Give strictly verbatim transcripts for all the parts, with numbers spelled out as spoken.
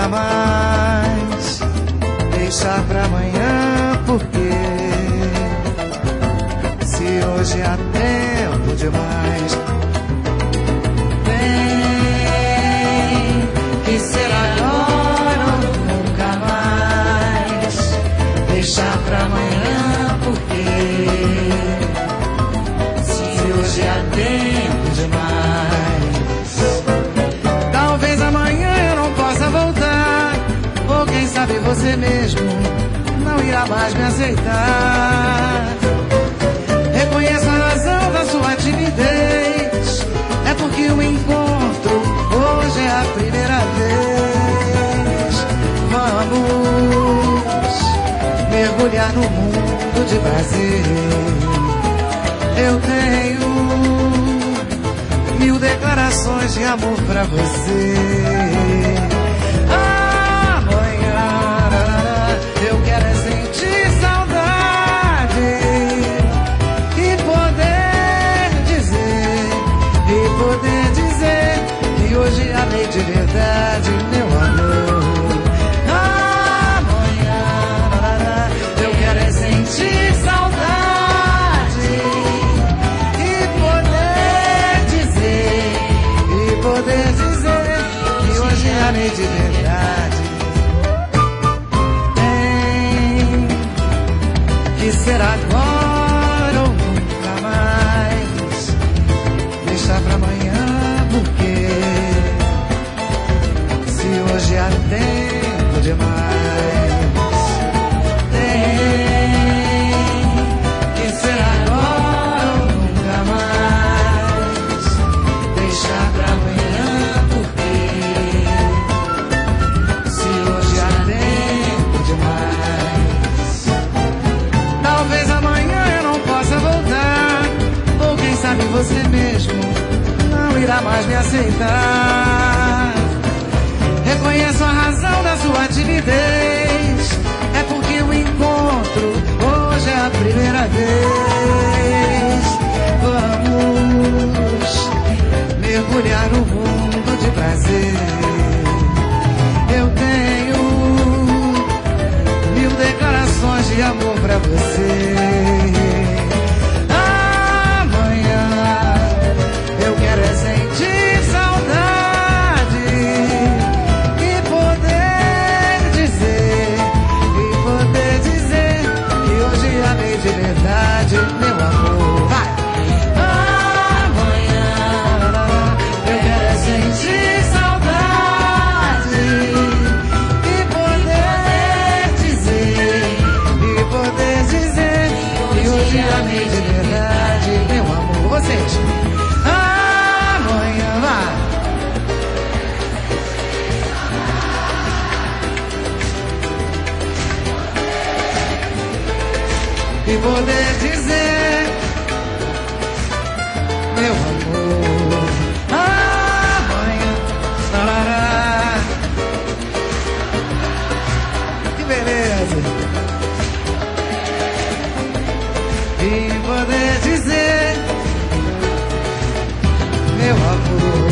nunca mais deixar pra amanhã, porque se hoje há tempo demais, tem que ser agora ou nunca mais deixar pra amanhã, porque se hoje há tempo demais, talvez amanhã eu não possa voltar, ou quem sabe você mesmo não irá mais me aceitar. Reconheço a razão da sua timidez, é porque o encontro hoje é a primeira vez. Vamos mergulhar no mundo de prazer. Eu tenho mil declarações de amor pra você. Amanhã eu quero é sentir saudade e poder dizer, e poder dizer que hoje amei de verdade, meu amor. Amanhã eu quero é sentir saudade e poder dizer, e poder dizer que hoje amei de verdade. Tem que ser agora ou nunca mais deixar pra amanhã, porque se hoje há tempo demais, tem que ser agora ou nunca mais deixar pra amanhã, porque se hoje há tempo demais, talvez amanhã eu não possa voltar, ou quem sabe você mesmo não irá mais me aceitar. Reconheço a razão da sua timidez, é porque o encontro hoje é a primeira vez. Vamos mergulhar no mundo de prazer. Eu tenho mil declarações de amor pra você. Amanhã eu quero é sentir saudade e poder dizer, e poder dizer que hoje amei de verdade, meu amor. Vai! Amanhã eu quero é sentir saudade e poder dizer, e poder dizer que hoje amei de verdade, meu amor. Vocês, amanhã vai. E poder dizer, meu amor, amanhã. Tarará. Que beleza. E poder dizer, meu amor,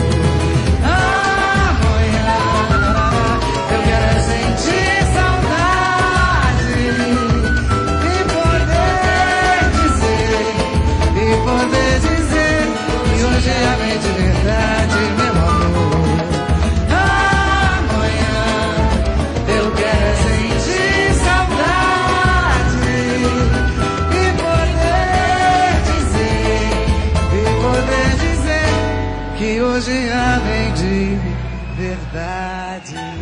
amanhã eu quero é sentir saudade e poder dizer, e poder dizer que hoje amei de verdade, meu amor. Amanhã eu quero é sentir saudade e poder dizer, e poder dizer que hoje amei de verdade.